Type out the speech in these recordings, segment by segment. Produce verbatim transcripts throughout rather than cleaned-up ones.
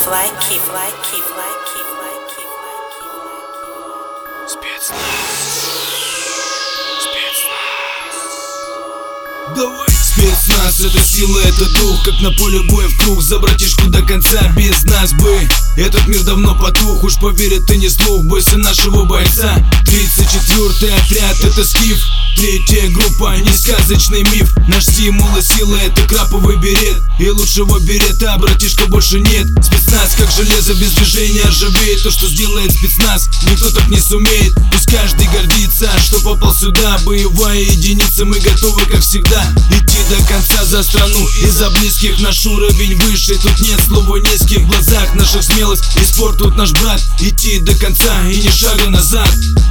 like keep like keep like keep like keep like keep like Спецназ. Спецназ. Давай. Спецназ — это сила, это дух, как на поле боя в круг. За братишку до конца, без нас бы этот мир давно потух. Уж поверь, это не слух, бойся нашего бойца. Тридцать четвёртый отряд — это скиф. Третья группа — не сказочный миф. Наш символ и сила — это краповый берет. И лучшего берета, братишка, больше нет. Спецназ как железо, без движения ржавеет. То, что сделает спецназ, никто так не сумеет. Пусть каждый гордится, что попал сюда. Боевая единица, мы готовы, как всегда, идти до конца за страну и за близких. Наш уровень выше, тут нет слова низких. В глазах наших смелость и спорт тут наш брат. Идти до конца и ни шага назад.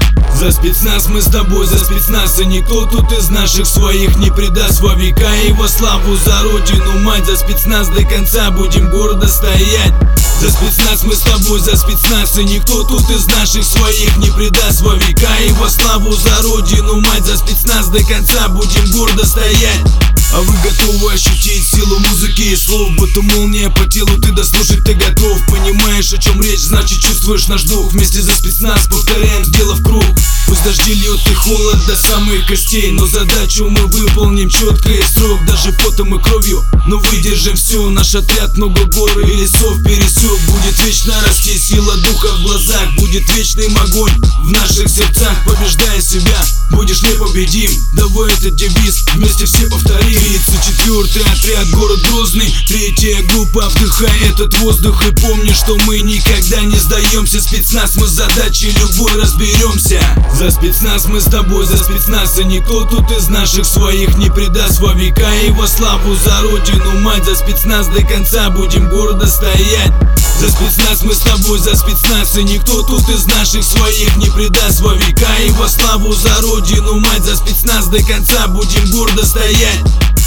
За спецназ мы с тобой, за спецназ, и никто тут из наших своих не предаст во века его славу. За родину, мать, за спецназ до конца будем гордо стоять. За спецназ мы с тобой, за спецназ, и никто тут из наших своих не предаст во века его славу. За родину, мать, за спецназ до конца будем гордо стоять. А вы готовы ощутить силу музыки и слов? Будто молния по телу, ты дослушать ты готов. Понимаешь, о чем речь, значит чувствуешь наш дух. Вместе за спецназ повторяем, сделав круг. Пусть дожди льют и холод до самых костей, но задачу мы выполним четко и срок. Даже потом и кровью, но выдержим все. Наш отряд много гор и лесов пересек. Будет вечно расти сила духа в глазах. Будет вечным огонь в наших сердцах. Побеждая себя, будешь непобедим. Давай этот девиз вместе все повторим. Тридцать четвёртый отряд, город Грозный. Третья группа, вдыхай этот воздух. И помни, что мы никогда не сдаемся. Спецназ, мы с задачей любой разберемся. За спецназ мы с тобой, за спецназ, и никто тут из наших своих не предаст во века его славу. За родину, мать, за спецназ до конца будем гордо стоять. За спецназ мы с тобой, за спецназ, и никто тут из наших своих не предаст во века его славу. За родину, мать, за спецназ до конца будем гордо стоять.